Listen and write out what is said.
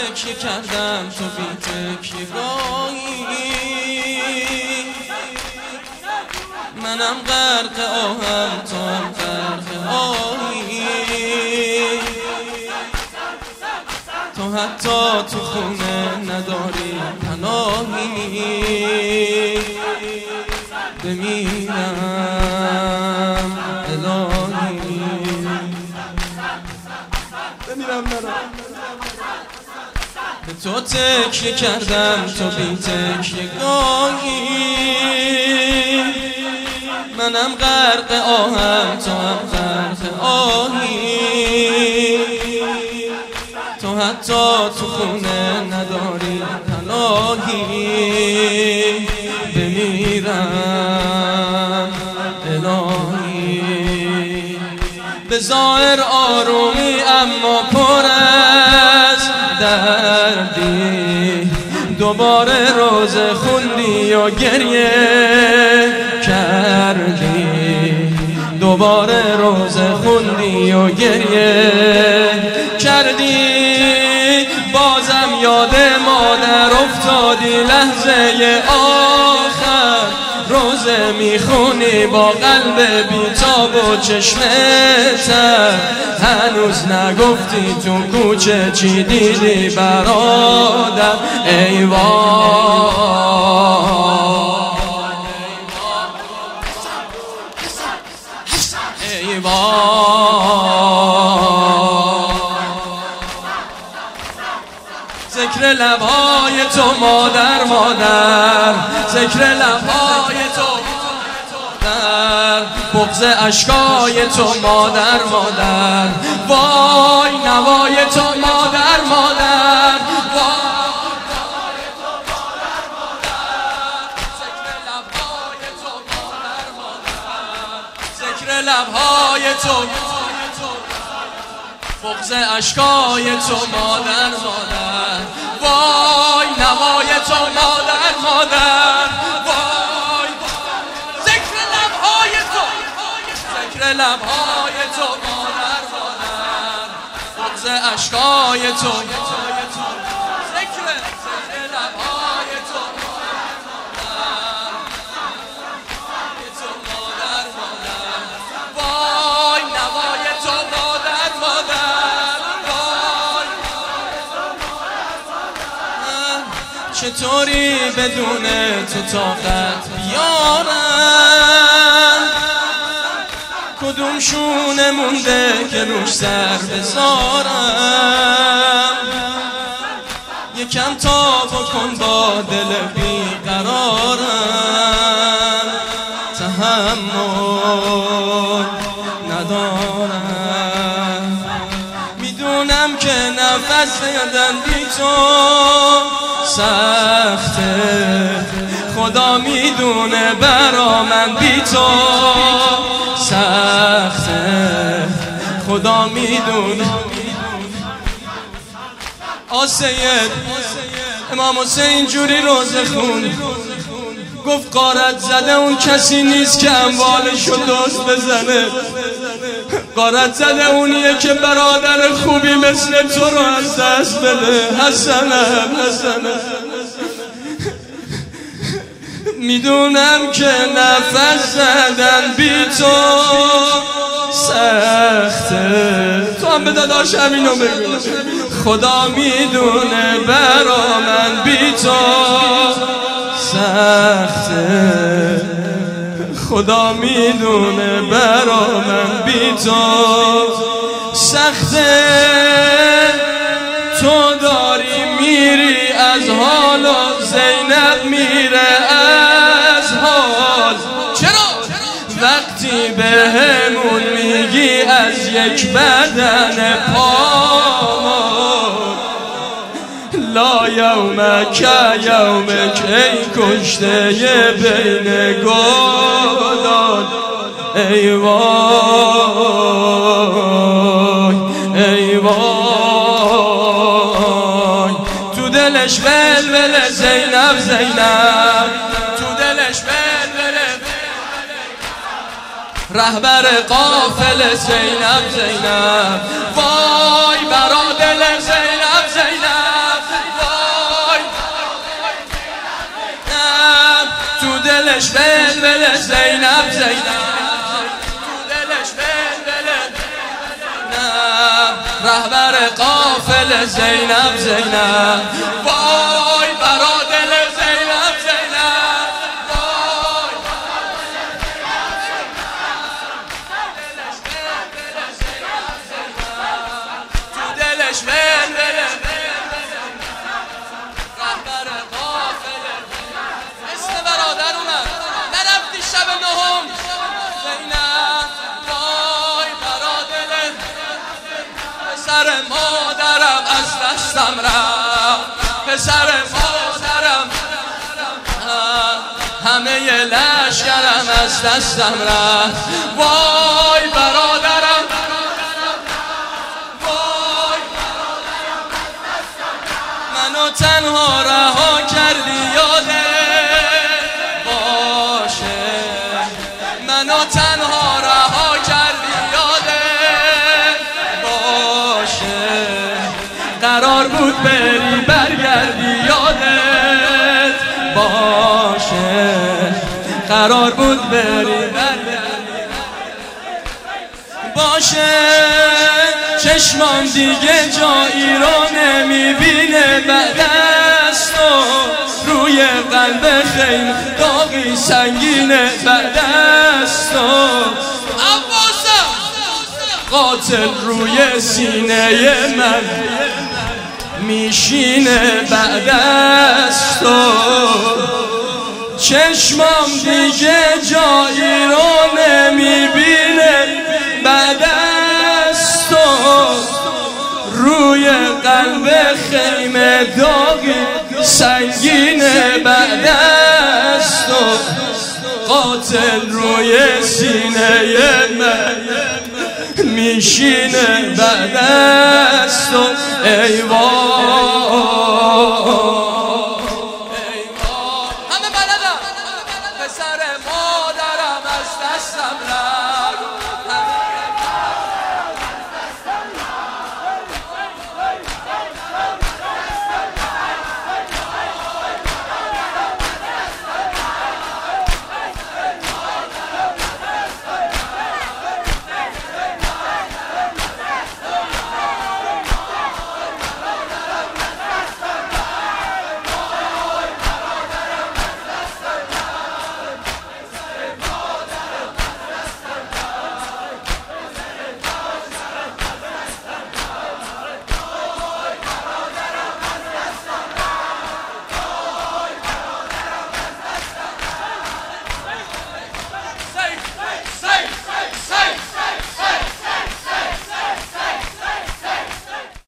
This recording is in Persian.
تکیه کردم تو بی تکیه گاهی، منم غرق آهم تو هم غرق آهی، تو حتی تو خونه نداری پناهی، بمیرم الهی بمیرم نرم. به تو تکیه کردم تو بی تکیه گاهی، منم غرق آهم تو هم غرق آهی، تو حتی تو خونه نداری پناهی، بمیرم الهی. به ظاهر آرومی اما پر از دردی، دوباره روزه خوندی و گریه کردی، دوباره روزه خوندی و گریه کردی، بازم یاد مادر افتادی لحظه آخر، روزه میخونی با قلب بیتاب و چشم تر، هنوز نگفتی تو کوچه چی دیدی برادر. ای وای ای وای، ذکر لبهای تو مادر مادر، ذکر لبهای تو مادر، بغض اشکای تو مادر مادر، وای نوای تو مادر مادر، وای نوای تو مادر مادر، ذکر لبهای تو، بغض اشکای تو مادر مادر، وای نوای تو مادر مادر، وای ذکر لبهای تو، ذکر لبهای تو مادر مادر، بغض اشکای تو، ذکر لبهای تو مادر مادر، وای نوای تو مادر مادر، چطوری بدون تو طاقت بیارم، کدوم شونه مونده که روش سر بذارم، یکم تا بکن با دل بیقرارم، تحمل ندارم، میدونم که نفس زدن بی تو سخته، خدا میدونه برا من بی تو سخته، خدا میدونه. سید امام حسین جوری روزه خون گفت غارت زده اون کسی نیست که اموالشو دزد بزنه، غارت زده اونیه که برادر خوبی مثل تو رو از دست بده. حسنم حسنم، میدونم که نفس زدن بی تو سخته، تو هم به داداش همینو بگو، خدا میدونه برا من بی تو سخته، خدا میدونه برا من بی تو سخته، تو داری میری از حال و زینب میره از حال، چرا؟ وقتی به همون میگی از یک بدن پامون، لا یومک یومک ای کشته بین گلان، ای وای ای وای، تو دلش ولول زینب زینب، تو دلش ولول رهبر قافل زینب زینب، وای برا دل زینب زینب، دلش بلبل زینب زینب، تو دلش بلبل رهبر قافل زینب زینب. وای برا دل زینب زینب، وای تو دلش بلبل رهبر قافل. اسم برادرونم نرفتی شب نهم زینب. وای برا دل پسر مادرم از دستم رفت، پسر مادرم همه لشکرم از دستم رفت. وای برادرم، وای منو تنها رها کردی یادت باشه، منو تنها رها کردی یادت باشه، قرار بود بری برگردی یادت باشه، قرار بود بری برگردی باشه. چشمام دیگه جایی رو نمیبینه بعد از تو، روی قلب خیلی داغی سنگینه بعد از تو. قاتل روی سینه من میشینه بعد از تو، چشمام دیگه جایی رو نمیبینه بعد از تو، روی قلب خیمه داغی سنگینه بعد از تو. قاتل روی سینه من میشینه بعد از تو. ای وای